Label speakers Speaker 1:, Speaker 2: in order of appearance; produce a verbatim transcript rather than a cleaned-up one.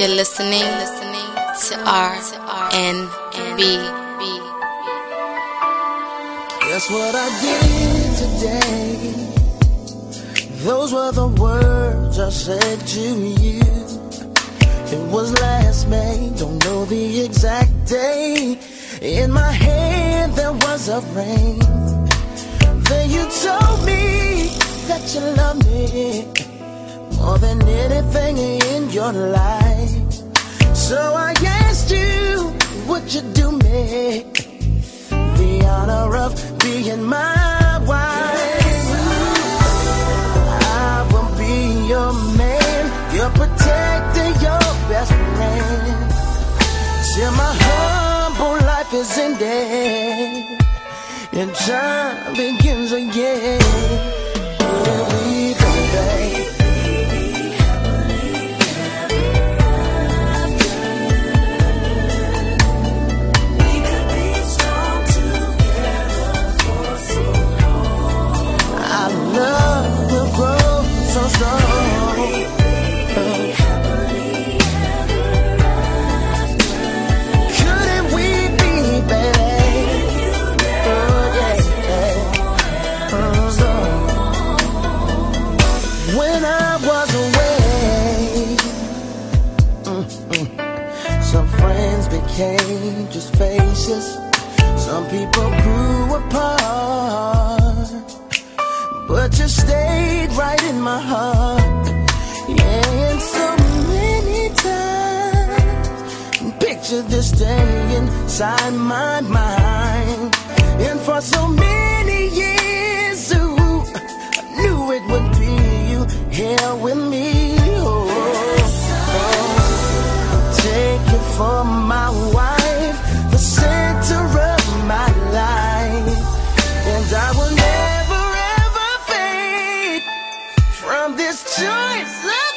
Speaker 1: You're listening, listening to R N B.
Speaker 2: Guess what I did today? Those were the words I said to you. It was last May, don't know the exact day. In my hand there was a ring. Then you told me that you love me more than anything in your life. So I asked you, would you do me the honor of being my wife? I will be your man, your protector, your best friend, till my humble life is ended and time begins again. Here we go, babe. Love will grow so strong. Couldn't we be, baby? Oh, yeah. Oh, no. When I was away, mm-mm, some friends became just faces. Some people grew apart, but you stayed right in my heart. Yeah, and so many times picture this day inside my mind. And for so many years, ooh, I knew it would be you here with me. Oh, oh. Take you for my wife, the center of my life, and I will never from this choice.